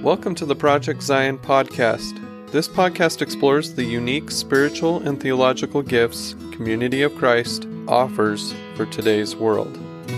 Welcome to the Project Zion podcast. This podcast explores the unique spiritual and theological gifts Community of Christ offers for today's world.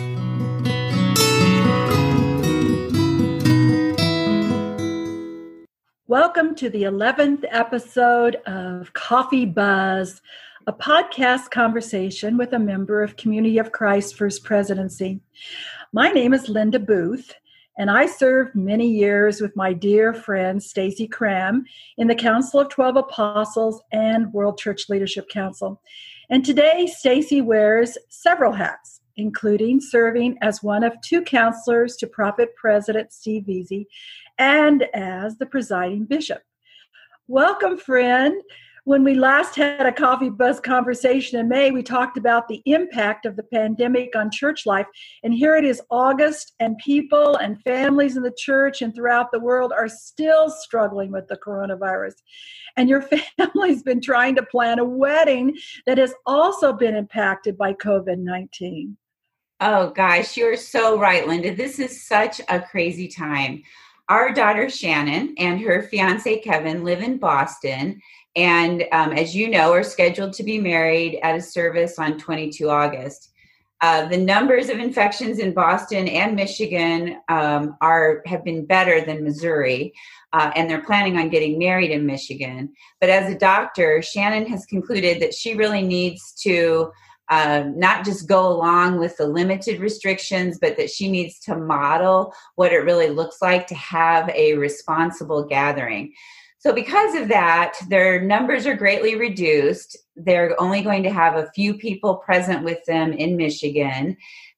Welcome to the 11th episode of Coffee Buzz, a podcast conversation with a member of Community of Christ First Presidency. My name is Linda Booth, and I served many years with my dear friend Stacy Cram in the Council of 12 Apostles and World Church Leadership Council. And today, Stacy wears several hats, including serving as one of two counselors to Prophet President Steve Veazey and as the presiding bishop. Welcome, friend. When we last had a Coffee Buzz conversation in May, we talked about the impact of the pandemic on church life. And here it is August, and people and families in the church and throughout the world are still struggling with the coronavirus. And your family's been trying to plan a wedding that has also been impacted by COVID-19. Oh, gosh, you're so right, Linda. This is such a crazy time. Our daughter, Shannon, and her fiance, Kevin, live in Boston. And as you know, are scheduled to be married at a service on 22 August. The numbers of infections in Boston and Michigan have been better than Missouri, and they're planning on getting married in Michigan. But as a doctor, Shannon has concluded that she really needs to not just go along with the limited restrictions, but that she needs to model what it really looks like to have a responsible gathering. So because of that, their numbers are greatly reduced. They're only going to have a few people present with them in Michigan.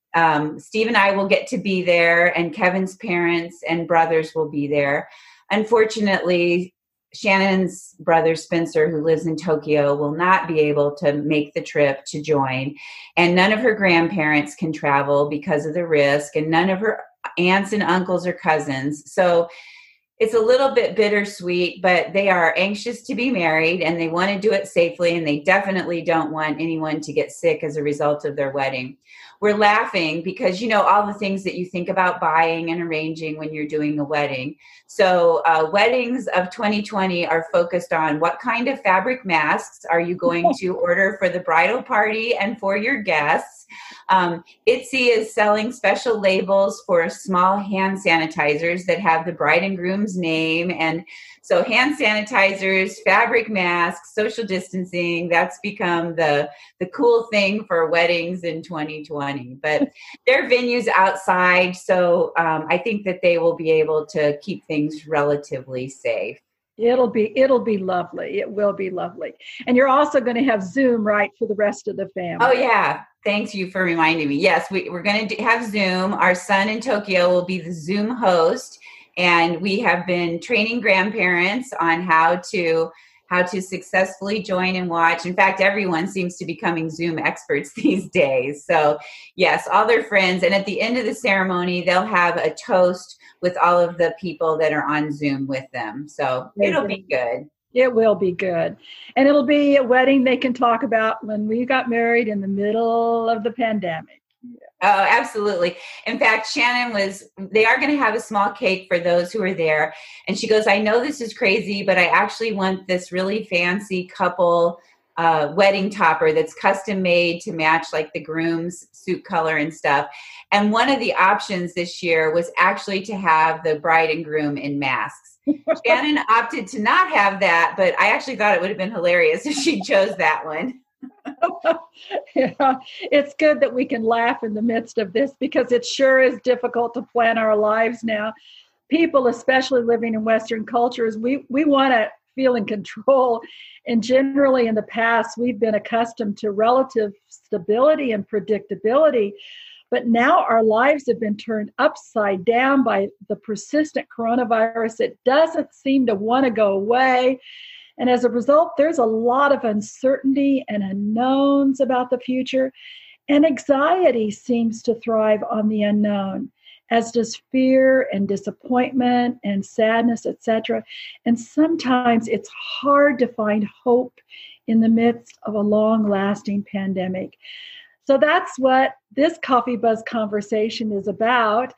Steve and I will get to be there, and Kevin's parents and brothers will be there. Unfortunately, Shannon's brother, Spencer, who lives in Tokyo, will not be able to make the trip to join. And none of her grandparents can travel because of the risk, and none of her aunts and uncles or cousins. So it's a little bit bittersweet, but they are anxious to be married and they want to do it safely, and they definitely don't want anyone to get sick as a result of their wedding. We're laughing because, you know, all the things that you think about buying and arranging when you're doing a wedding. So weddings of 2020 are focused on what kind of fabric masks are you going to order for the bridal party and for your guests. Itsy is selling special labels for small hand sanitizers that have the bride and groom's name. And so hand sanitizers, fabric masks, social distancing, that's become the cool thing for weddings in 2020. But their venue's outside, so I think that they will be able to keep things relatively safe. It'll be lovely. It will be lovely. And you're also going to have Zoom, right, for the rest of the family. Oh, yeah. Thanks you for reminding me. Yes, we're going to have Zoom. Our son in Tokyo will be the Zoom host. And we have been training grandparents on how to successfully join and watch. In fact, everyone seems to be becoming Zoom experts these days. So yes, all their friends. And at the end of the ceremony, they'll have a toast with all of the people that are on Zoom with them. So it'll be good. It will be good. And it'll be a wedding they can talk about when we got married in the middle of the pandemic. Oh, absolutely. In fact, they are going to have a small cake for those who are there. And she goes, I know this is crazy, but I actually want this really fancy couple wedding topper that's custom made to match like the groom's suit color and stuff. And one of the options this year was actually to have the bride and groom in masks. Shannon opted to not have that, but I actually thought it would have been hilarious if she chose that one. Yeah, it's good that we can laugh in the midst of this because it sure is difficult to plan our lives now. People, especially living in Western cultures, we want to feel in control. And generally in the past, we've been accustomed to relative stability and predictability. But now our lives have been turned upside down by the persistent coronavirus. It doesn't seem to want to go away. And as a result, there's a lot of uncertainty and unknowns about the future. And anxiety seems to thrive on the unknown, as does fear and disappointment and sadness, etc. And sometimes it's hard to find hope in the midst of a long-lasting pandemic. So that's what this Coffee Buzz conversation is about.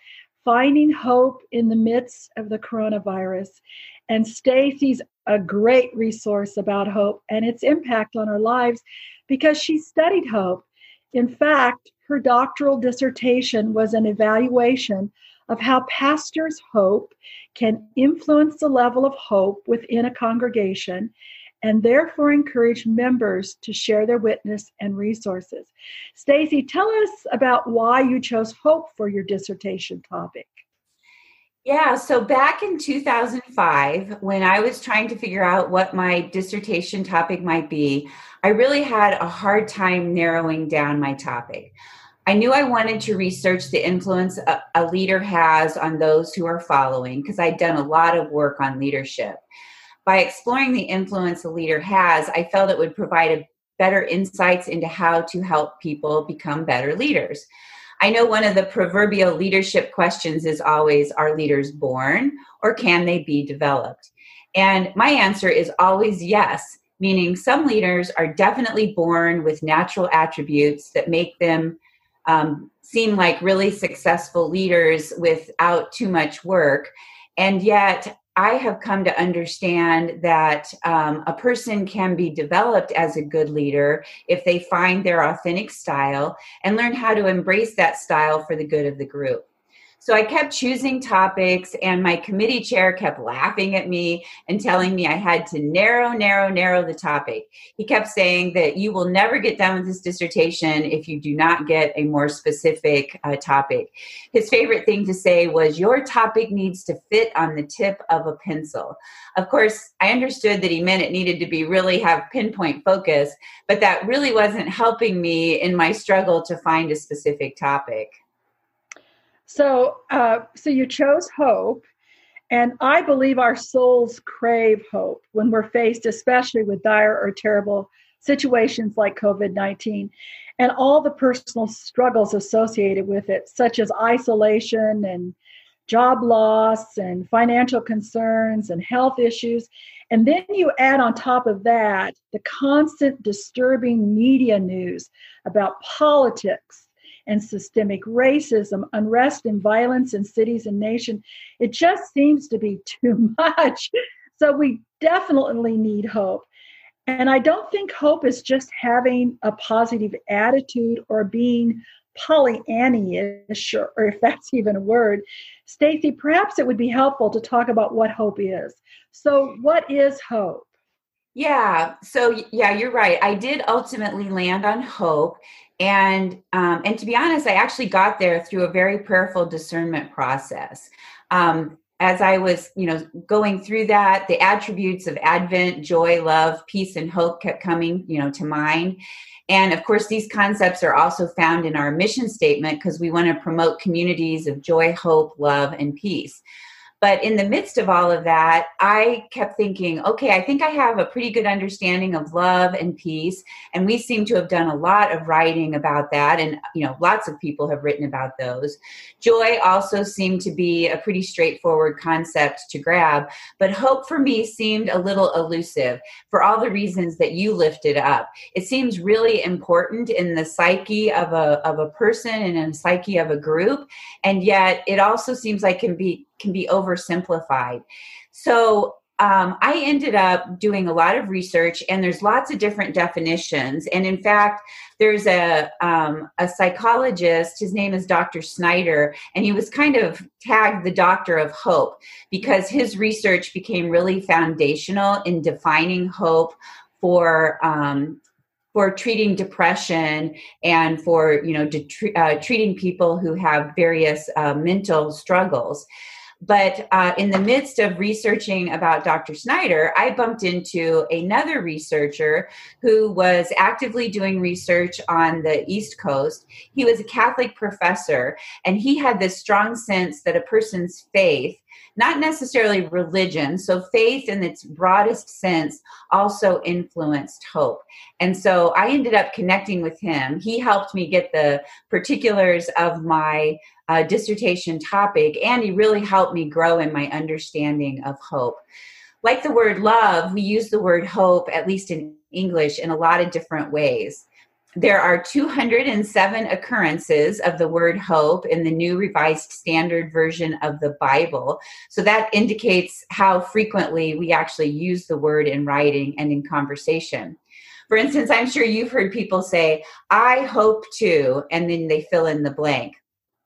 Finding Hope in the Midst of the Coronavirus. And Stacy's a great resource about hope and its impact on our lives because she studied hope. In fact, her doctoral dissertation was an evaluation of how pastors' hope can influence the level of hope within a congregation and therefore encourage members to share their witness and resources. Stacy, tell us about why you chose hope for your dissertation topic. Yeah, so back in 2005, when I was trying to figure out what my dissertation topic might be, I really had a hard time narrowing down my topic. I knew I wanted to research the influence a leader has on those who are following, because I'd done a lot of work on leadership. By exploring the influence a leader has, I felt it would provide better insights into how to help people become better leaders. I know one of the proverbial leadership questions is always, are leaders born or can they be developed? And my answer is always yes, meaning some leaders are definitely born with natural attributes that make them seem like really successful leaders without too much work. And yet I have come to understand that a person can be developed as a good leader if they find their authentic style and learn how to embrace that style for the good of the group. So I kept choosing topics, and my committee chair kept laughing at me and telling me I had to narrow the topic. He kept saying that you will never get done with this dissertation if you do not get a more specific topic. His favorite thing to say was, your topic needs to fit on the tip of a pencil. Of course, I understood that he meant it needed to be really have pinpoint focus, but that really wasn't helping me in my struggle to find a specific topic. So you chose hope, and I believe our souls crave hope when we're faced, especially with dire or terrible situations like COVID-19 and all the personal struggles associated with it, such as isolation and job loss and financial concerns and health issues. And then you add on top of that the constant disturbing media news about politics and systemic racism, unrest and violence in cities and nations. It just seems to be too much. So we definitely need hope. And I don't think hope is just having a positive attitude or being Pollyannish, or if that's even a word. Stacy, perhaps it would be helpful to talk about what hope is. So what is hope? Yeah, you're right. I did ultimately land on hope. And to be honest, I actually got there through a very prayerful discernment process. As I was, going through that, the attributes of Advent, joy, love, peace, and hope kept coming, to mind. And of course, these concepts are also found in our mission statement because we want to promote communities of joy, hope, love, and peace. But in the midst of all of that, I kept thinking, okay, I think I have a pretty good understanding of love and peace. And we seem to have done a lot of writing about that. And, lots of people have written about those. Joy also seemed to be a pretty straightforward concept to grab. But hope for me seemed a little elusive for all the reasons that you lifted up. It seems really important in the psyche of a person and in the psyche of a group. And yet it also seems like can be oversimplified. So I ended up doing a lot of research, and there's lots of different definitions. And in fact, there's a psychologist, his name is Dr. Snyder, and he was kind of tagged the doctor of hope because his research became really foundational in defining hope for treating depression and for treating people who have various mental struggles. But in the midst of researching about Dr. Snyder, I bumped into another researcher who was actively doing research on the East Coast. He was a Catholic professor, and he had this strong sense that a person's faith, not necessarily religion, so faith in its broadest sense also influenced hope. And so I ended up connecting with him. He helped me get the particulars of my dissertation topic, and he really helped me grow in my understanding of hope. Like the word love, we use the word hope, at least in English, in a lot of different ways. There are 207 occurrences of the word hope in the New Revised Standard Version of the Bible. So that indicates how frequently we actually use the word in writing and in conversation. For instance, I'm sure you've heard people say, I hope to, and then they fill in the blank.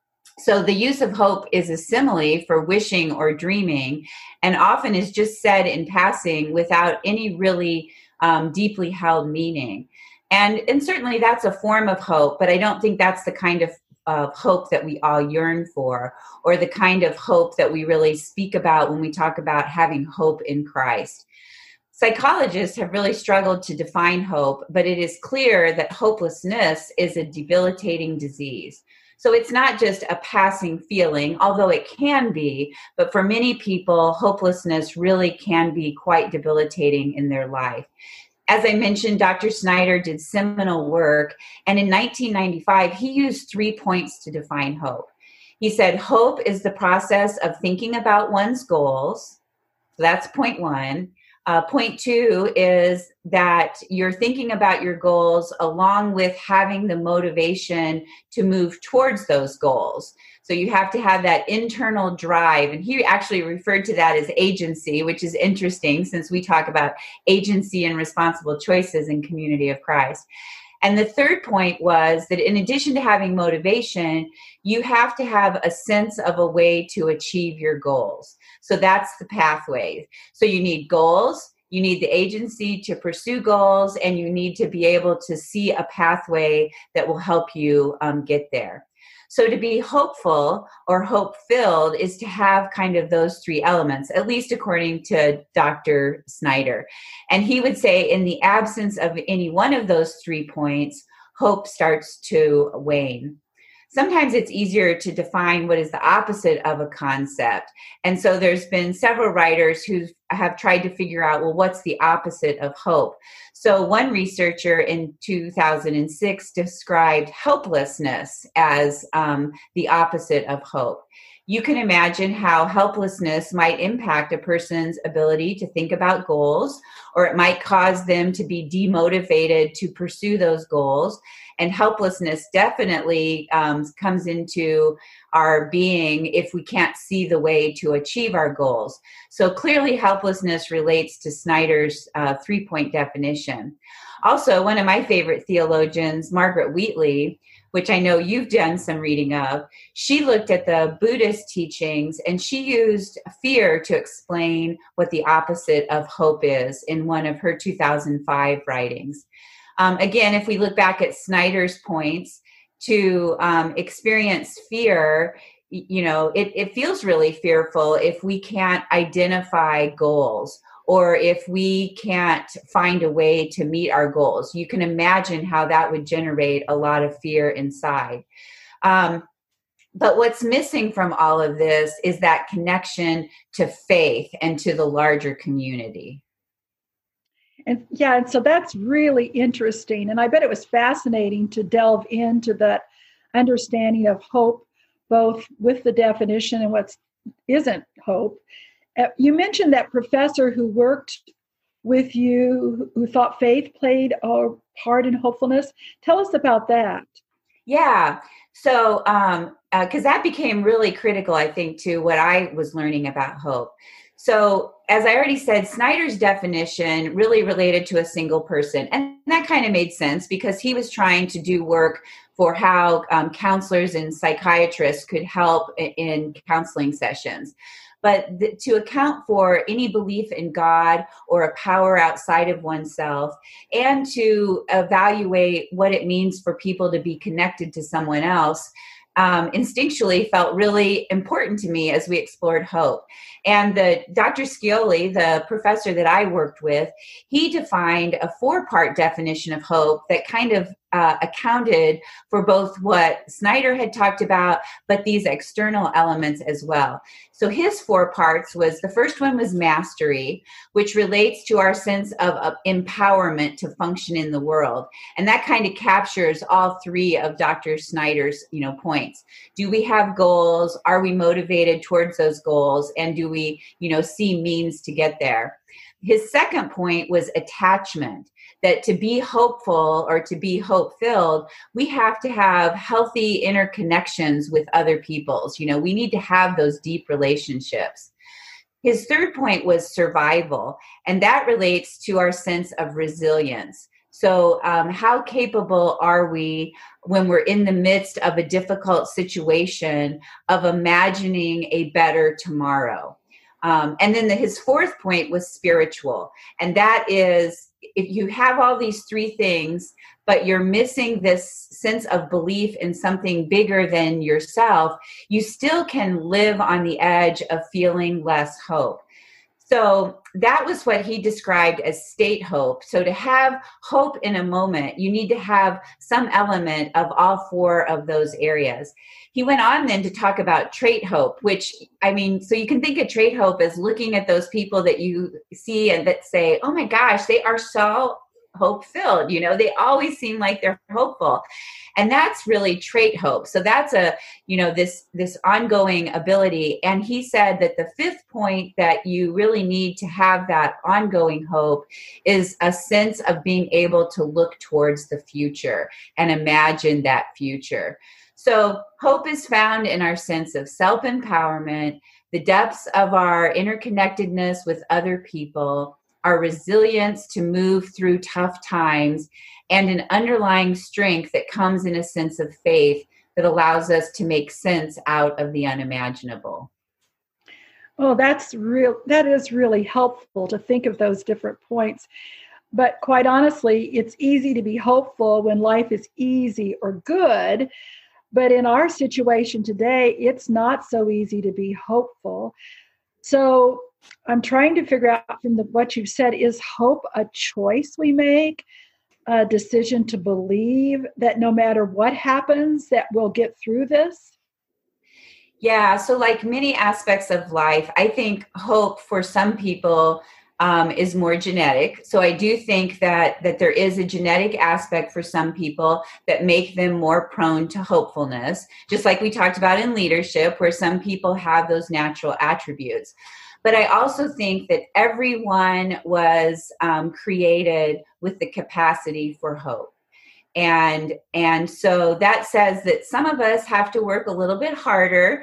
So the use of hope is a simile for wishing or dreaming, and often is just said in passing without any really deeply held meaning. And certainly that's a form of hope, but I don't think that's the kind of hope that we all yearn for, or the kind of hope that we really speak about when we talk about having hope in Christ. Psychologists have really struggled to define hope, but it is clear that hopelessness is a debilitating disease. So it's not just a passing feeling, although it can be, but for many people, hopelessness really can be quite debilitating in their life. As I mentioned, Dr. Snyder did seminal work, and in 1995, he used 3 points to define hope. He said, hope is the process of thinking about one's goals. So that's point one. Point two is that you're thinking about your goals along with having the motivation to move towards those goals. So you have to have that internal drive. And he actually referred to that as agency, which is interesting since we talk about agency and responsible choices in Community of Christ. And the third point was that in addition to having motivation, you have to have a sense of a way to achieve your goals. So that's the pathway. So you need goals, you need the agency to pursue goals, and you need to be able to see a pathway that will help you get there. So to be hopeful or hope-filled is to have kind of those three elements, at least according to Dr. Snyder. And he would say in the absence of any one of those 3 points, hope starts to wane. Sometimes it's easier to define what is the opposite of a concept. And so there's been several writers who have tried to figure out, well, what's the opposite of hope? So one researcher in 2006 described helplessness as the opposite of hope. You can imagine how helplessness might impact a person's ability to think about goals, or it might cause them to be demotivated to pursue those goals. And helplessness definitely comes into our being if we can't see the way to achieve our goals. So clearly helplessness relates to Snyder's 3-point definition. Also, one of my favorite theologians, Margaret Wheatley, which I know you've done some reading of, she looked at the Buddhist teachings and she used fear to explain what the opposite of hope is in one of her 2005 writings. Again, if we look back at Snyder's points, to experience fear, you know, it feels really fearful if we can't identify goals, or if we can't find a way to meet our goals. You can imagine how that would generate a lot of fear inside. But what's missing from all of this is that connection to faith and to the larger community. And so that's really interesting. And I bet it was fascinating to delve into that understanding of hope, both with the definition and what isn't hope. You mentioned that professor who worked with you, who thought faith played a part in hopefulness. Tell us about that. Yeah. So, because that became really critical, I think, to what I was learning about hope. So, as I already said, Snyder's definition really related to a single person. And that kind of made sense because he was trying to do work for how counselors and psychiatrists could help in counseling sessions. But to account for any belief in God or a power outside of oneself, and to evaluate what it means for people to be connected to someone else, instinctually felt really important to me as we explored hope. And Dr. Scioli, the professor that I worked with, he defined a 4-part definition of hope that kind of accounted for both what Snyder had talked about, but these external elements as well. So his 4 parts was, the first one was mastery, which relates to our sense of empowerment to function in the world. And that kind of captures all 3 of Dr. Snyder's, points. Do we have goals? Are we motivated towards those goals? And do we, see means to get there? his second point was attachment, that to be hopeful or to be hope-filled, we have to have healthy interconnections with other peoples. We need to have those deep relationships. His third point was survival, and that relates to our sense of resilience. So how capable are we when we're in the midst of a difficult situation of imagining a better tomorrow? And then his fourth point was spiritual. And that is, if you have all these three things, but you're missing this sense of belief in something bigger than yourself, you still can live on the edge of feeling less hope. So that was what he described as state hope. So to have hope in a moment, you need to have some element of all four of those areas. He went on then to talk about trait hope, which, so you can think of trait hope as looking at those people that you see and that say, oh my gosh, they are so hope-filled. They always seem like they're hopeful. And that's really trait hope. So that's this ongoing ability. And he said that the fifth point that you really need to have that ongoing hope is a sense of being able to look towards the future and imagine that future. So hope is found in our sense of self-empowerment, the depths of our interconnectedness with other people, our resilience to move through tough times, and an underlying strength that comes in a sense of faith that allows us to make sense out of the unimaginable. Oh, that is really helpful to think of those different points. But quite honestly, it's easy to be hopeful when life is easy or good. But in our situation today, it's not so easy to be hopeful. So I'm trying to figure out from what you've said, is hope a choice we make, a decision to believe that no matter what happens, that we'll get through this? Yeah, so like many aspects of life, I think hope for some people is more genetic. So I do think that there is a genetic aspect for some people that make them more prone to hopefulness, just like we talked about in leadership, where some people have those natural attributes. But I also think that everyone was created with the capacity for hope. And so that says that some of us have to work a little bit harder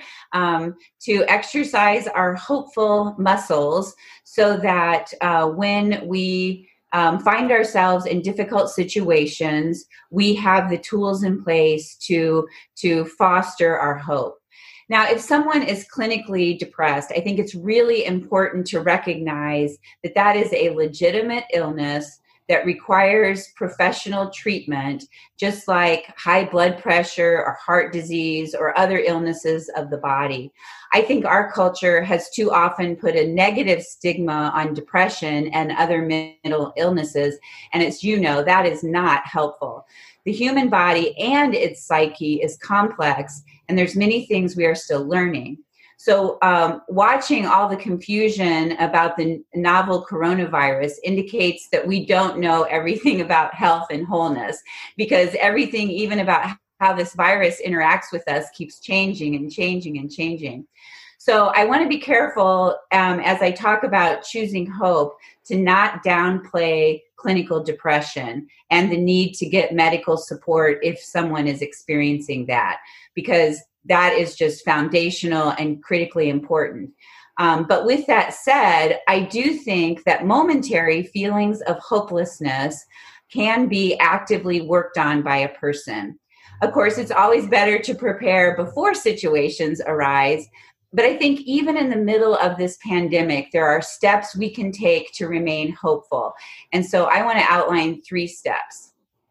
to exercise our hopeful muscles so that when we find ourselves in difficult situations, we have the tools in place to foster our hope. Now, if someone is clinically depressed, I think it's really important to recognize that that is a legitimate illness that requires professional treatment, just like high blood pressure or heart disease or other illnesses of the body. I think our culture has too often put a negative stigma on depression and other mental illnesses, and that is not helpful. The human body and its psyche is complex, and there's many things we are still learning. So watching all the confusion about the novel coronavirus indicates that we don't know everything about health and wholeness, because everything, even about how this virus interacts with us, keeps changing and changing and changing. So I want to be careful as I talk about choosing hope to not downplay clinical depression and the need to get medical support if someone is experiencing that, because that is just foundational and critically important. But with that said, I do think that momentary feelings of hopelessness can be actively worked on by a person. Of course, it's always better to prepare before situations arise. But I think even in the middle of this pandemic, there are steps we can take to remain hopeful. And so I want to outline 3 steps.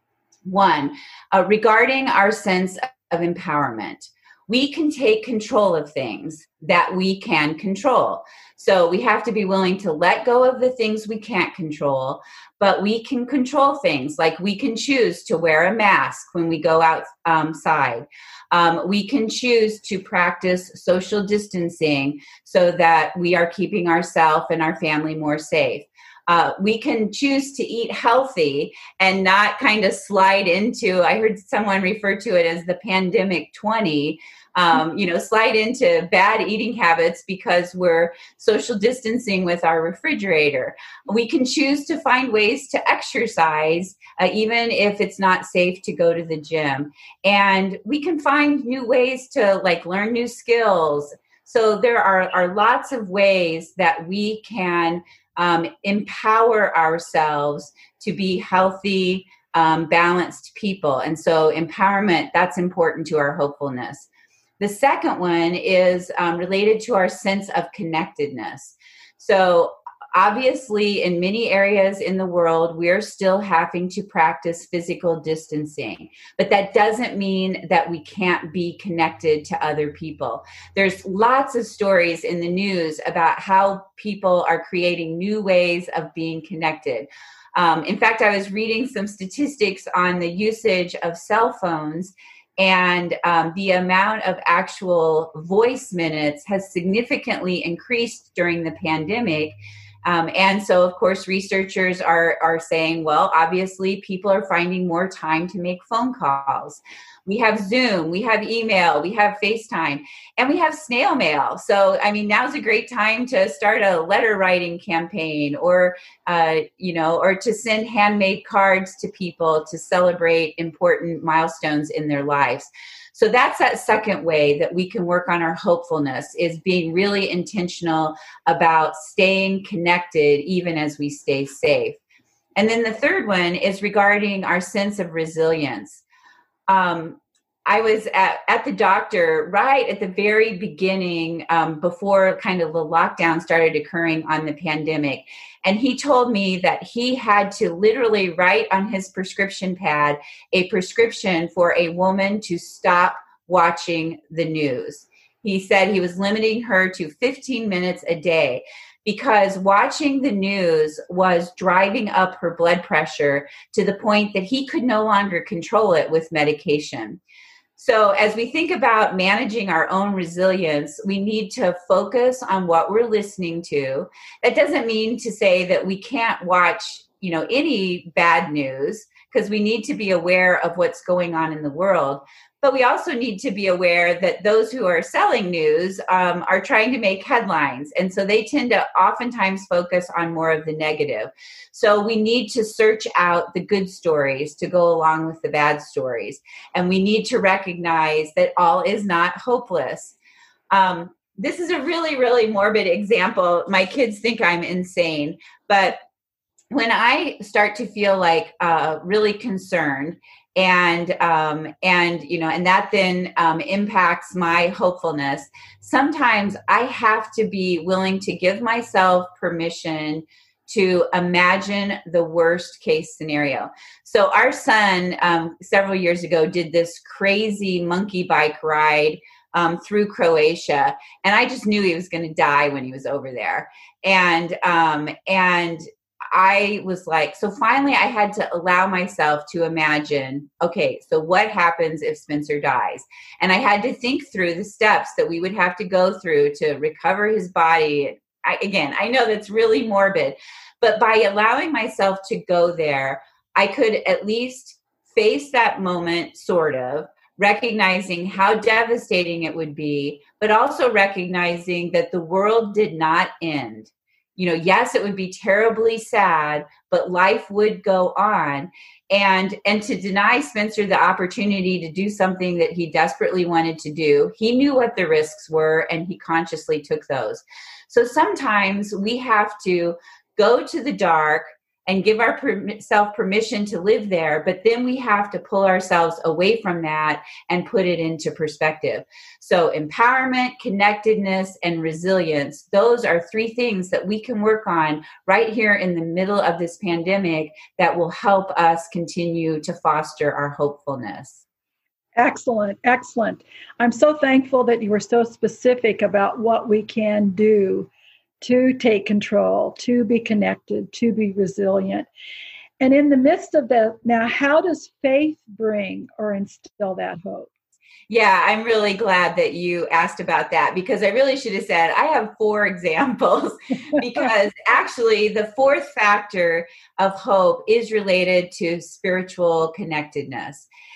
1, regarding our sense of empowerment. We can take control of things that we can control. So we have to be willing to let go of the things we can't control, but we can control things, like we can choose to wear a mask when we go outside. We can choose to practice social distancing so that we are keeping ourselves and our family more safe. We can choose to eat healthy and not kind of slide into, I heard someone refer to it as the pandemic 20, slide into bad eating habits because we're social distancing with our refrigerator. We can choose to find ways to exercise, even if it's not safe to go to the gym. And we can find new ways to learn new skills. So there are lots of ways that we can empower ourselves to be healthy, balanced people. And so empowerment, that's important to our hopefulness. The second one is related to our sense of connectedness. So obviously, in many areas in the world, we're still having to practice physical distancing, but that doesn't mean that we can't be connected to other people. There's lots of stories in the news about how people are creating new ways of being connected. In fact, I was reading some statistics on the usage of cell phones, and the amount of actual voice minutes has significantly increased during the pandemic. And so, of course, researchers are saying, well, obviously, people are finding more time to make phone calls. We have Zoom, we have email, we have FaceTime, and we have snail mail. So, now's a great time to start a letter writing campaign or to send handmade cards to people to celebrate important milestones in their lives. So that's that second way that we can work on our hopefulness, is being really intentional about staying connected even as we stay safe. And then the third one is regarding our sense of resilience. I was at the doctor right at the very beginning, before kind of the lockdown started occurring on the pandemic. And he told me that he had to literally write on his prescription pad a prescription for a woman to stop watching the news. He said he was limiting her to 15 minutes a day, because watching the news was driving up her blood pressure to the point that he could no longer control it with medication. So as we think about managing our own resilience, we need to focus on what we're listening to. That doesn't mean to say that we can't watch, any bad news, because we need to be aware of what's going on in the world. But we also need to be aware that those who are selling news are trying to make headlines. And so they tend to oftentimes focus on more of the negative. So we need to search out the good stories to go along with the bad stories. And we need to recognize that all is not hopeless. This is a really, really morbid example. My kids think I'm insane. But when I start to feel really concerned, and that then impacts my hopefulness, sometimes I have to be willing to give myself permission to imagine the worst case scenario. So our son, several years ago, did this crazy monkey bike ride through Croatia, and I just knew he was going to die when he was over there. And I was so finally I had to allow myself to imagine, okay, so what happens if Spencer dies? And I had to think through the steps that we would have to go through to recover his body. I know that's really morbid, but by allowing myself to go there, I could at least face that moment, sort of, recognizing how devastating it would be, but also recognizing that the world did not end. Yes, it would be terribly sad, but life would go on. And to deny Spencer the opportunity to do something that he desperately wanted to do, he knew what the risks were, and he consciously took those. So sometimes we have to go to the dark and give ourselves permission to live there, but then we have to pull ourselves away from that and put it into perspective. So empowerment, connectedness, and resilience, those are three things that we can work on right here in the middle of this pandemic that will help us continue to foster our hopefulness. Excellent, excellent. I'm so thankful that you were so specific about what we can do to take control, to be connected, to be resilient. And in the midst of that, now, how does faith bring or instill that hope? Yeah, I'm really glad that you asked about that, because I really should have said I have 4 examples, because actually the fourth factor of hope is related to spiritual connectedness.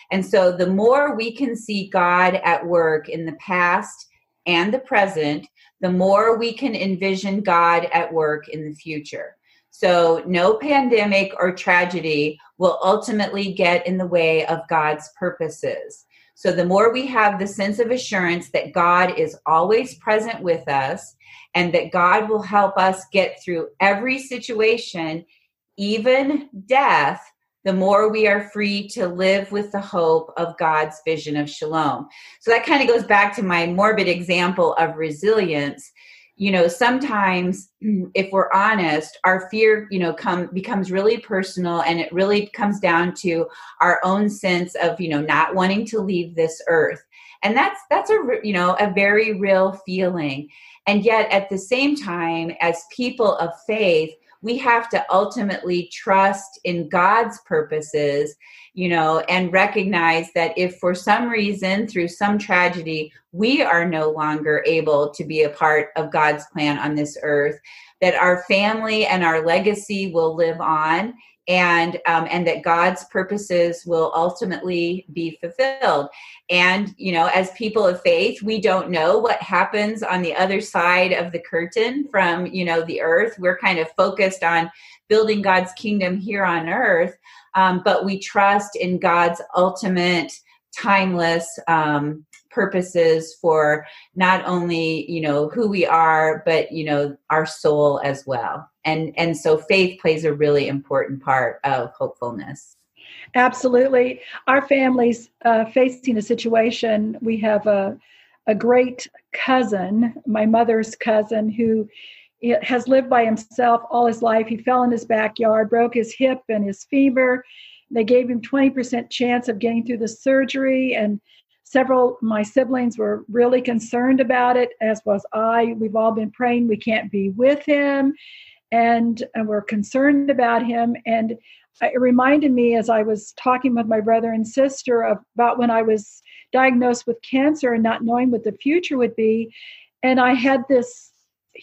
And so the more we can see God at work in the past and the present, the more we can envision God at work in the future. So no pandemic or tragedy will ultimately get in the way of God's purposes. So the more we have the sense of assurance that God is always present with us and that God will help us get through every situation, even death, the more we are free to live with the hope of God's vision of shalom. So that kind of goes back to my morbid example of resilience. Sometimes if we're honest, our fear, becomes really personal, and it really comes down to our own sense of, not wanting to leave this earth. And that's a very real feeling. And yet at the same time, as people of faith, we have to ultimately trust in God's purposes, and recognize that if for some reason, through some tragedy, we are no longer able to be a part of God's plan on this earth, that our family and our legacy will live on, and that God's purposes will ultimately be fulfilled. And, as people of faith, we don't know what happens on the other side of the curtain from, the earth. We're kind of focused on building God's kingdom here on earth, but we trust in God's ultimate, timeless purposes for not only, who we are, but, our soul as well. And so faith plays a really important part of hopefulness. Absolutely. Our family's facing a situation. We have a great cousin, my mother's cousin, who has lived by himself all his life. He fell in his backyard, broke his hip and his femur. They gave him 20% chance of getting through the surgery, and several of my siblings were really concerned about it, as was I. We've all been praying we can't be with him, and we're concerned about him. And it reminded me, as I was talking with my brother and sister, about when I was diagnosed with cancer and not knowing what the future would be. And I had this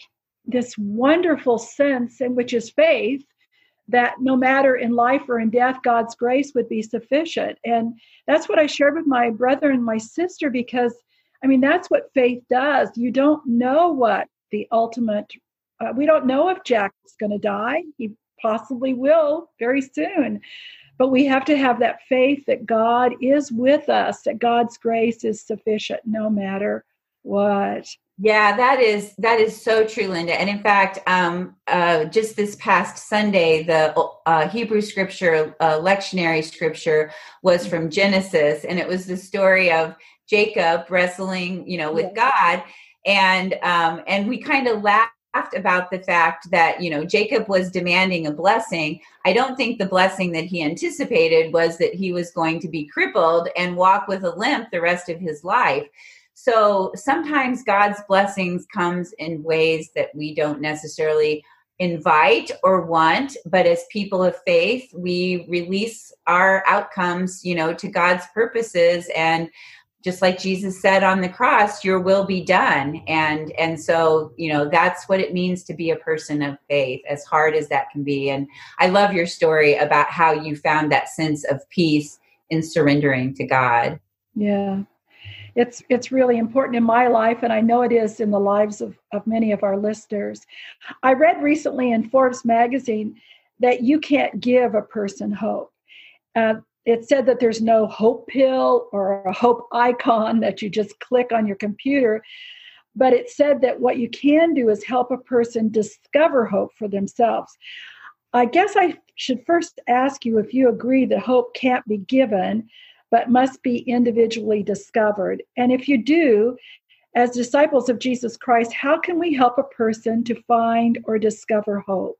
wonderful sense, in which is faith, that no matter in life or in death, God's grace would be sufficient. And that's what I shared with my brother and my sister, because, that's what faith does. You don't know what the ultimate, we don't know if Jack's going to die. He possibly will very soon. But we have to have that faith that God is with us, that God's grace is sufficient no matter what. Yeah, that is so true, Linda. And in fact, just this past Sunday, the Hebrew scripture, lectionary scripture, was from Genesis, and it was the story of Jacob wrestling, with God, and we kind of laughed about the fact that, Jacob was demanding a blessing. I don't think the blessing that he anticipated was that he was going to be crippled and walk with a limp the rest of his life. So sometimes God's blessings comes in ways that we don't necessarily invite or want, but as people of faith, we release our outcomes, to God's purposes. And just like Jesus said on the cross, your will be done. And so, that's what it means to be a person of faith, as hard as that can be. And I love your story about how you found that sense of peace in surrendering to God. Yeah. It's really important in my life, and I know it is in the lives of many of our listeners. I read recently in Forbes magazine that you can't give a person hope. It said that there's no hope pill or a hope icon that you just click on your computer, but it said that what you can do is help a person discover hope for themselves. I guess I should first ask you if you agree that hope can't be given, but must be individually discovered. And if you do, as disciples of Jesus Christ, how can we help a person to find or discover hope?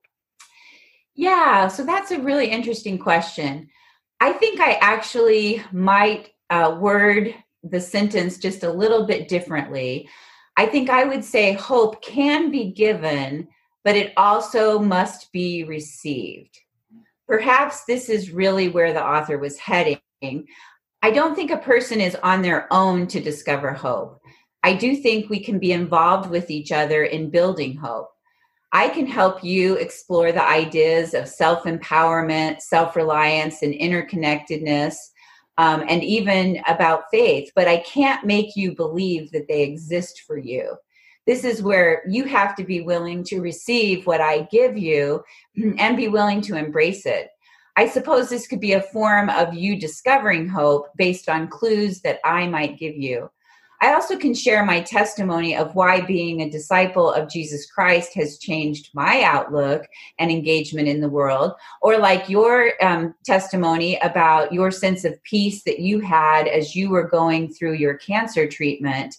Yeah, so that's a really interesting question. I think I actually might word the sentence just a little bit differently. I think I would say hope can be given, but it also must be received. Perhaps this is really where the author was heading. I don't think a person is on their own to discover hope. I do think we can be involved with each other in building hope. I can help you explore the ideas of self-empowerment, self-reliance, and interconnectedness. and even about faith, but I can't make you believe that they exist for you. This is where you have to be willing to receive what I give you and be willing to embrace it. I suppose this could be a form of you discovering hope based on clues that I might give you. I also can share my testimony of why being a disciple of Jesus Christ has changed my outlook and engagement in the world, or like your testimony about your sense of peace that you had as you were going through your cancer treatment.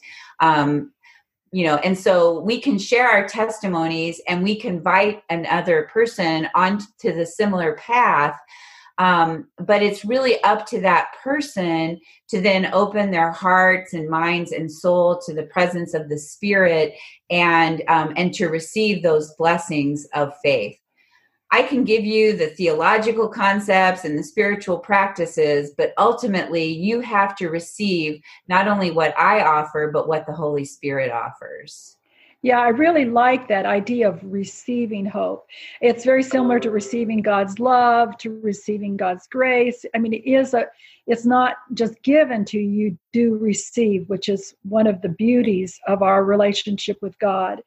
And so we can share our testimonies and we can invite another person onto the similar path. But it's really up to that person to then open their hearts and minds and soul to the presence of the Spirit and to receive those blessings of faith. I can give you the theological concepts and the spiritual practices, but ultimately you have to receive not only what I offer, but what the Holy Spirit offers. Yeah, I really like that idea of receiving hope. It's very similar to receiving God's love, to receiving God's grace. I mean, it's not just given to you, you do receive, which is one of the beauties of our relationship with God.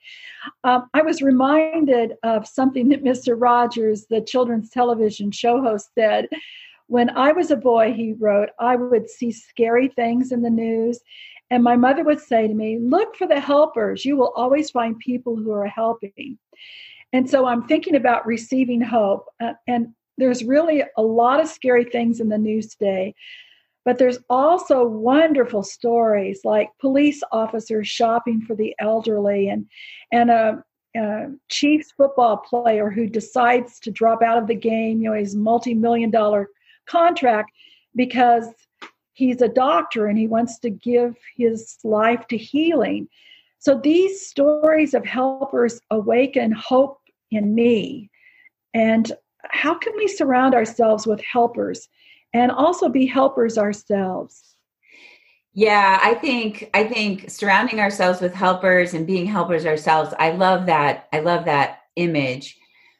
I was reminded of something that Mr. Rogers, the children's television show host, said. When I was a boy, he wrote, I would see scary things in the news. And my mother would say to me, look for the helpers. You will always find people who are helping. And so I'm thinking about receiving hope. And there's really a lot of scary things in the news today. But there's also wonderful stories like police officers shopping for the elderly and a Chiefs football player who decides to drop out of the game, his multi-million-dollar contract because he's a doctor and he wants to give his life to healing. So these stories of helpers awaken hope in me. And how can we surround ourselves with helpers and also be helpers ourselves? Yeah, I think surrounding ourselves with helpers and being helpers ourselves, I love that image.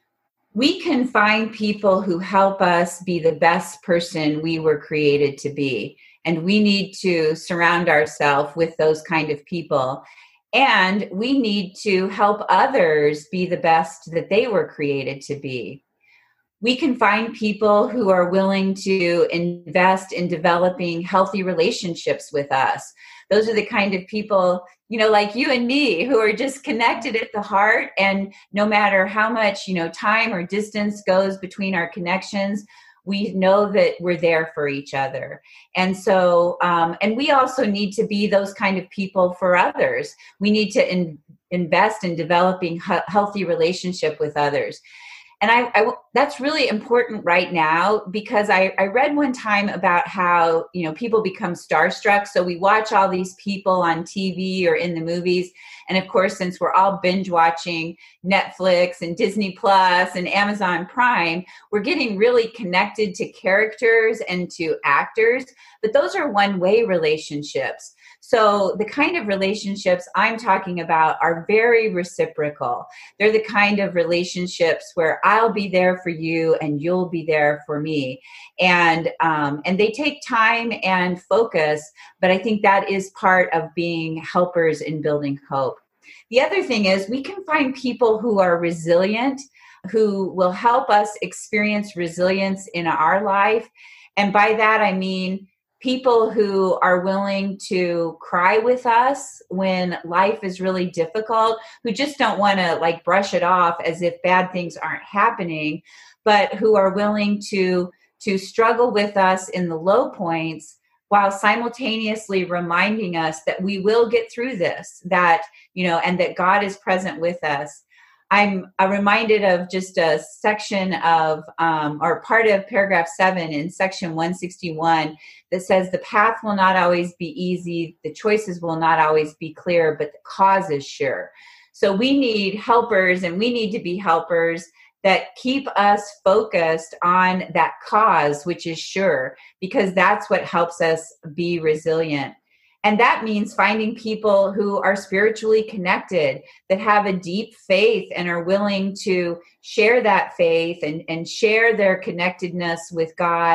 We can find people who help us be the best person we were created to be. And we need to surround ourselves with those kind of people. And we need to help others be the best that they were created to be. We can find people who are willing to invest in developing healthy relationships with us. Those are the kind of people, like you and me, who are just connected at the heart. And no matter how much, time or distance goes between our connections, we know that we're there for each other. And so, and we also need to be those kind of people for others. We need to invest in developing healthy relationship with others. And I that's really important right now, because I read one time about how, people become starstruck. So we watch all these people on TV or in the movies. And of course, since we're all binge watching Netflix and Disney Plus and Amazon Prime, we're getting really connected to characters and to actors. But those are one-way relationships. So the kind of relationships I'm talking about are very reciprocal. They're the kind of relationships where I'll be there for you and you'll be there for me. And they take time and focus, but I think that is part of being helpers in building hope. The other thing is we can find people who are resilient, who will help us experience resilience in our life. And by that, I mean people who are willing to cry with us when life is really difficult, who just don't want to brush it off as if bad things aren't happening, but who are willing to struggle with us in the low points while simultaneously reminding us that we will get through this, that, and that God is present with us. I'm reminded of just a section of, or part of paragraph 7 in section 161 that says the path will not always be easy, the choices will not always be clear, but the cause is sure. So we need helpers, and we need to be helpers that keep us focused on that cause, which is sure, because that's what helps us be resilient. And that means finding people who are spiritually connected, that have a deep faith and are willing to share that faith and share their connectedness with God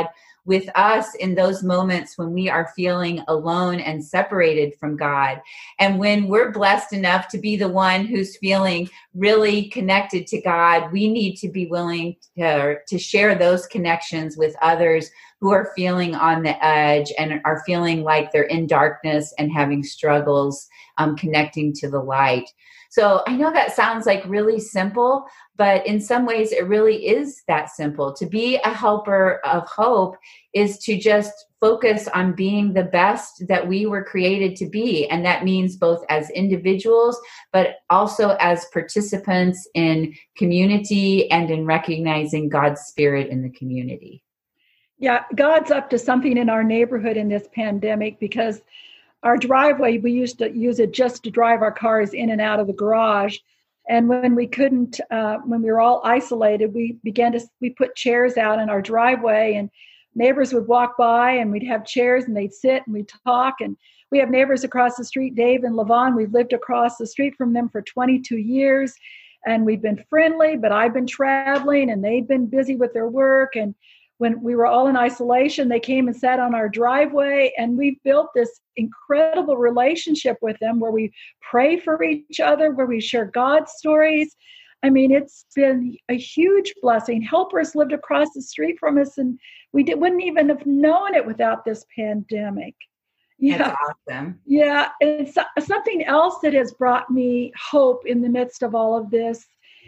with us in those moments when we are feeling alone and separated from God. And when we're blessed enough to be the one who's feeling really connected to God, we need to be willing to share those connections with others who are feeling on the edge and are feeling like they're in darkness and having struggles connecting to the light. So I know that sounds like really simple, but in some ways it really is that simple. To be a helper of hope is to just focus on being the best that we were created to be. And that means both as individuals, but also as participants in community and in recognizing God's spirit in the community. Yeah, God's up to something in our neighborhood in this pandemic, because our driveway, we used to use it just to drive our cars in and out of the garage. And when we couldn't, when we were all isolated, we put chairs out in our driveway, and neighbors would walk by and we'd have chairs and they'd sit and we'd talk. And we have neighbors across the street, Dave and Levon. We've lived across the street from them for 22 years, and we've been friendly, but I've been traveling and they've been busy with their work. And when we were all in isolation, they came and sat on our driveway, and we've built this incredible relationship with them where we pray for each other, where we share God's stories. I mean, it's been a huge blessing. Helpers lived across the street from us, and we wouldn't even have known it without this pandemic. Yeah. That's awesome. Yeah. And something else that has brought me hope in the midst of all of this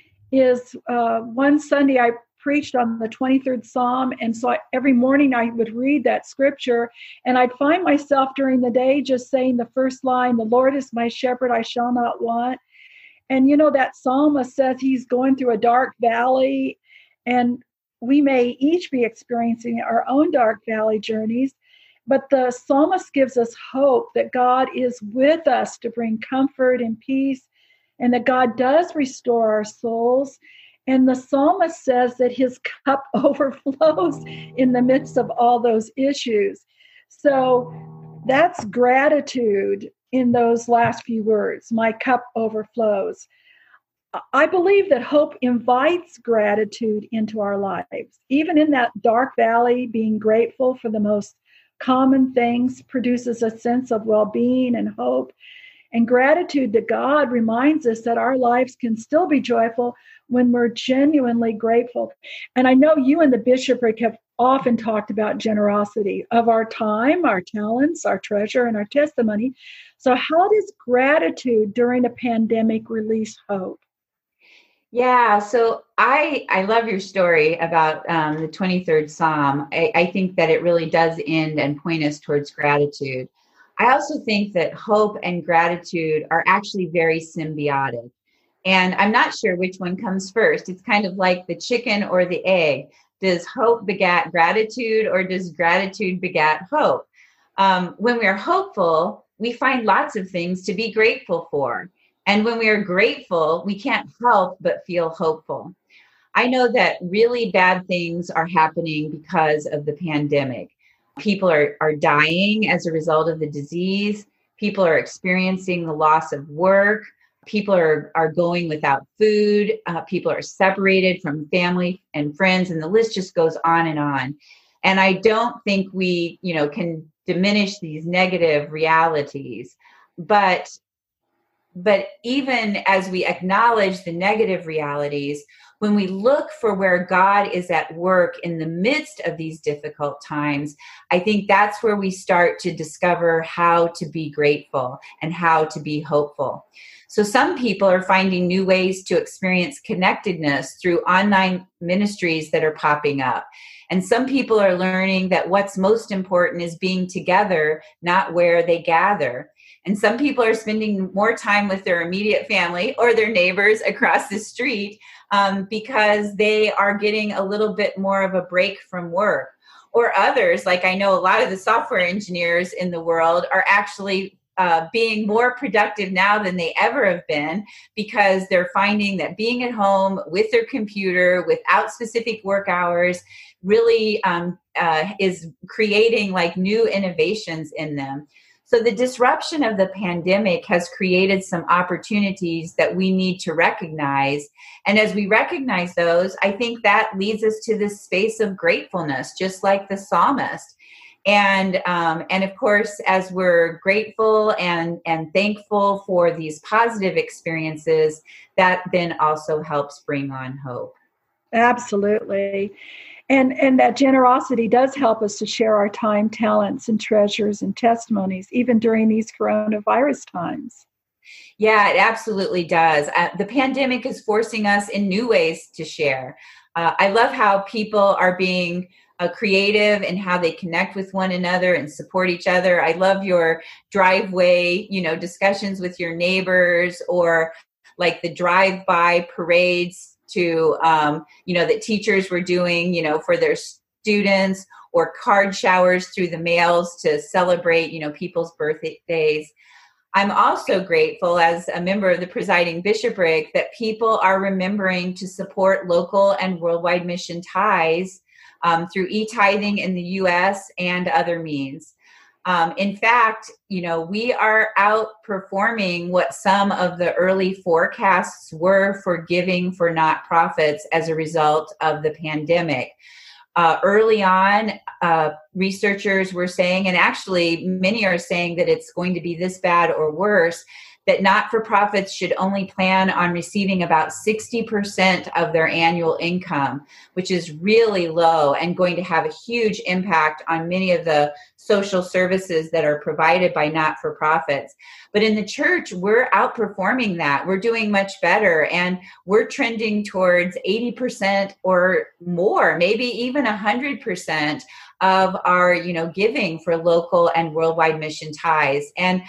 is one Sunday I preached on the 23rd Psalm. And so every morning I would read that scripture, and I'd find myself during the day just saying the first line, "The Lord is my shepherd, I shall not want." And that psalmist says he's going through a dark valley, and we may each be experiencing our own dark valley journeys, but the psalmist gives us hope that God is with us to bring comfort and peace, and that God does restore our souls. And the psalmist says that his cup overflows in the midst of all those issues. So that's gratitude in those last few words. My cup overflows. I believe that hope invites gratitude into our lives. Even in that dark valley, being grateful for the most common things produces a sense of well-being and hope. And gratitude to God reminds us that our lives can still be joyful when we're genuinely grateful. And I know you and the bishopric have often talked about generosity of our time, our talents, our treasure, and our testimony. So how does gratitude during a pandemic release hope? Yeah, so I love your story about the 23rd Psalm. I think that it really does end and point us towards gratitude. I also think that hope and gratitude are actually very symbiotic. And I'm not sure which one comes first. It's kind of like the chicken or the egg. Does hope begat gratitude, or does gratitude begat hope? When we are hopeful, we find lots of things to be grateful for. And when we are grateful, we can't help but feel hopeful. I know that really bad things are happening because of the pandemic. People are dying as a result of the disease. People are experiencing the loss of work. People are going without food. People are separated from family and friends, and the list just goes on and on. And I don't think we, can diminish these negative realities. But even as we acknowledge the negative realities, when we look for where God is at work in the midst of these difficult times, I think that's where we start to discover how to be grateful and how to be hopeful. So some people are finding new ways to experience connectedness through online ministries that are popping up. And some people are learning that what's most important is being together, not where they gather. And some people are spending more time with their immediate family or their neighbors across the street because they are getting a little bit more of a break from work. Or others, like I know a lot of the software engineers in the world are actually being more productive now than they ever have been, because they're finding that being at home with their computer without specific work hours really is creating like new innovations in them. So the disruption of the pandemic has created some opportunities that we need to recognize. And as we recognize those, I think that leads us to this space of gratefulness, just like the psalmist. And of course, as we're grateful and thankful for these positive experiences, that then also helps bring on hope. Absolutely. And that generosity does help us to share our time, talents, and treasures and testimonies, even during these coronavirus times. Yeah, it absolutely does. The pandemic is forcing us in new ways to share. I love how people are being creative in how they connect with one another and support each other. I love your driveway, discussions with your neighbors, or like the drive-by parades to, that teachers were doing, for their students, or card showers through the mails to celebrate, people's birthdays. I'm also grateful as a member of the presiding bishopric that people are remembering to support local and worldwide mission ties through e-tithing in the U.S. and other means. In fact, we are outperforming what some of the early forecasts were for giving for nonprofits as a result of the pandemic. Early on, researchers were saying, and actually many are saying that it's going to be this bad or worse, that not-for-profits should only plan on receiving about 60% of their annual income, which is really low and going to have a huge impact on many of the social services that are provided by not-for-profits. But in the church, we're outperforming that. We're doing much better, and we're trending towards 80% or more, maybe even 100% of our, giving for local and worldwide mission ties. And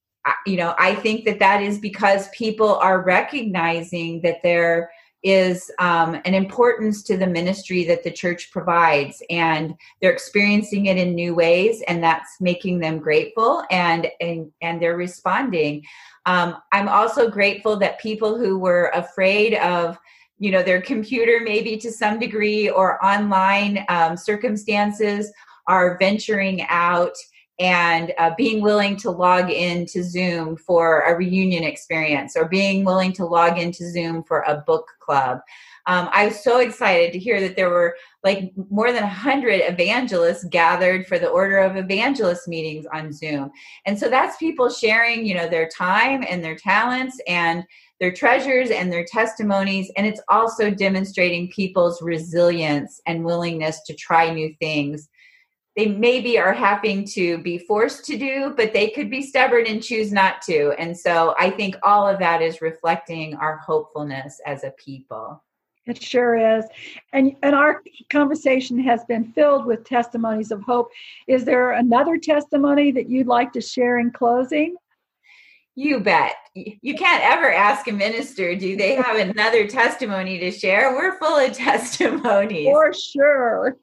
I think that is because people are recognizing that there is an importance to the ministry that the church provides, and they're experiencing it in new ways, and that's making them grateful, and they're responding. I'm also grateful that people who were afraid of their computer, maybe to some degree, or online circumstances, are venturing out and being willing to log into Zoom for a reunion experience, or being willing to log into Zoom for a book club. I was so excited to hear that there were more than 100 evangelists gathered for the Order of Evangelists meetings on Zoom. And so that's people sharing, their time and their talents and their treasures and their testimonies. And it's also demonstrating people's resilience and willingness to try new things. They maybe are having to be forced to do, but they could be stubborn and choose not to. And so I think all of that is reflecting our hopefulness as a people. It sure is. And our conversation has been filled with testimonies of hope. Is there another testimony that you'd like to share in closing? You bet. You can't ever ask a minister, do they have another testimony to share? We're full of testimonies. For sure.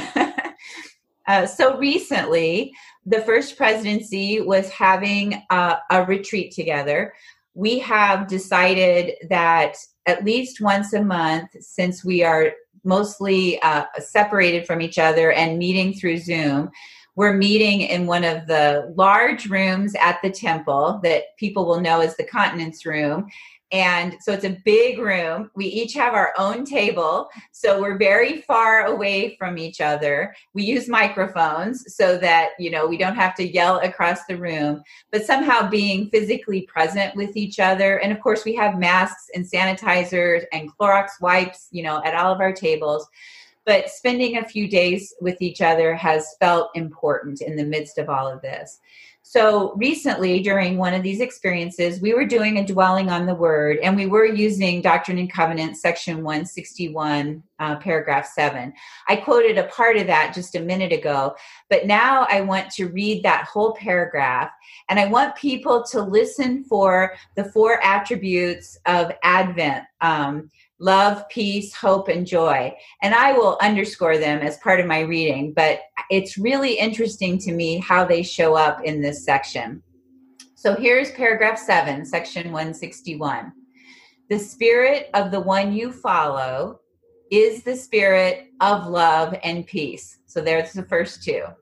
So recently, the First Presidency was having a retreat together. We have decided that at least once a month, since we are mostly separated from each other and meeting through Zoom, we're meeting in one of the large rooms at the temple that people will know as the Continence Room. And so it's a big room. We each have our own table. So we're very far away from each other. We use microphones so that, we don't have to yell across the room, but somehow being physically present with each other. And of course, we have masks and sanitizers and Clorox wipes, at all of our tables. But spending a few days with each other has felt important in the midst of all of this. So recently, during one of these experiences, we were doing a dwelling on the word, and we were using Doctrine and Covenants, section 161, paragraph 7. I quoted a part of that just a minute ago, but now I want to read that whole paragraph, and I want people to listen for the 4 attributes of Advent: love, peace, hope, and joy. And I will underscore them as part of my reading, but it's really interesting to me how they show up in this section. So here's paragraph 7, section 161. The spirit of the one you follow is the spirit of love and peace. So there's the first 2.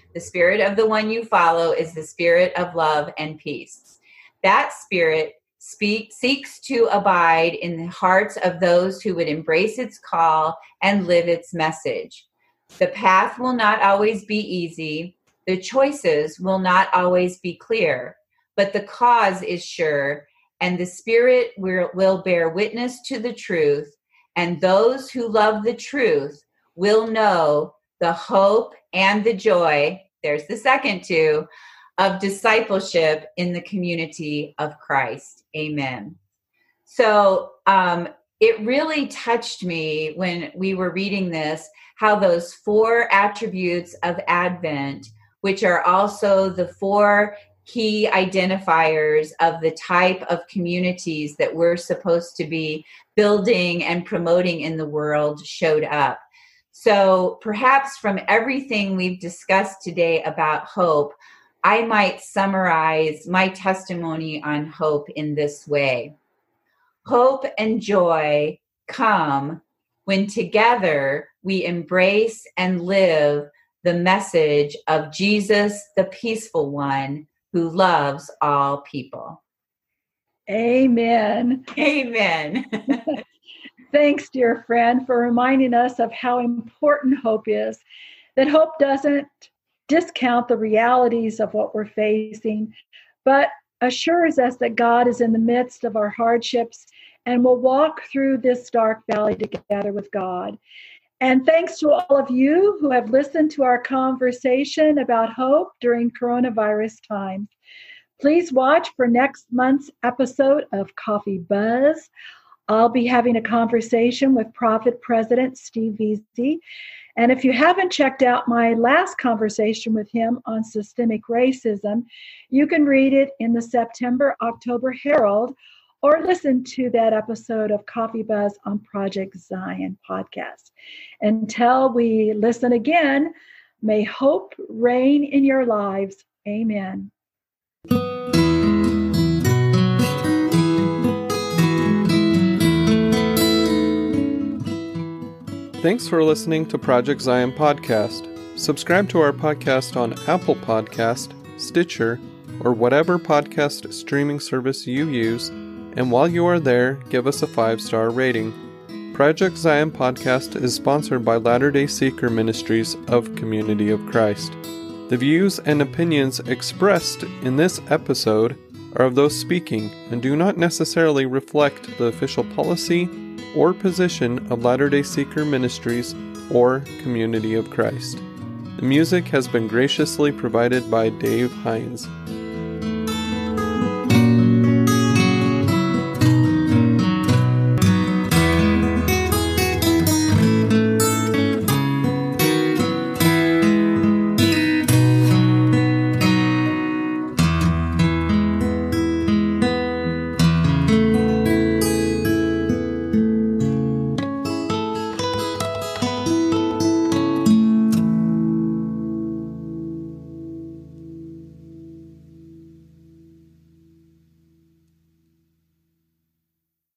The spirit of the one you follow is the spirit of love and peace. That spirit seeks to abide in the hearts of those who would embrace its call and live its message. The path will not always be easy. The choices will not always be clear, but the cause is sure, and the Spirit will bear witness to the truth, and those who love the truth will know the hope and the joy, there's the second two, of discipleship in the community of Christ. Amen. So it really touched me when we were reading this, how those 4 attributes of Advent, which are also the 4 key identifiers of the type of communities that we're supposed to be building and promoting in the world, showed up. So perhaps from everything we've discussed today about hope, I might summarize my testimony on hope in this way. Hope and joy come when together we embrace and live the message of Jesus, the peaceful one, who loves all people. Amen. Amen. Thanks, dear friend, for reminding us of how important hope is, that hope doesn't discount the realities of what we're facing, but assures us that God is in the midst of our hardships and will walk through this dark valley together with God. And thanks to all of you who have listened to our conversation about hope during coronavirus times. Please watch for next month's episode of Coffee Buzz. I'll be having a conversation with Prophet President Steve Veazey. And if you haven't checked out my last conversation with him on systemic racism, you can read it in the September-October Herald or listen to that episode of Coffee Buzz on Project Zion podcast. Until we listen again, may hope reign in your lives. Amen. Thanks for listening to Project Zion Podcast. Subscribe to our podcast on Apple Podcast, Stitcher, or whatever podcast streaming service you use, and while you are there, give us a 5-star rating. Project Zion Podcast is sponsored by Latter-day Seeker Ministries of Community of Christ. The views and opinions expressed in this episode are of those speaking and do not necessarily reflect the official policy or position of Latter-day Seeker Ministries or Community of Christ. The music has been graciously provided by Dave Hines.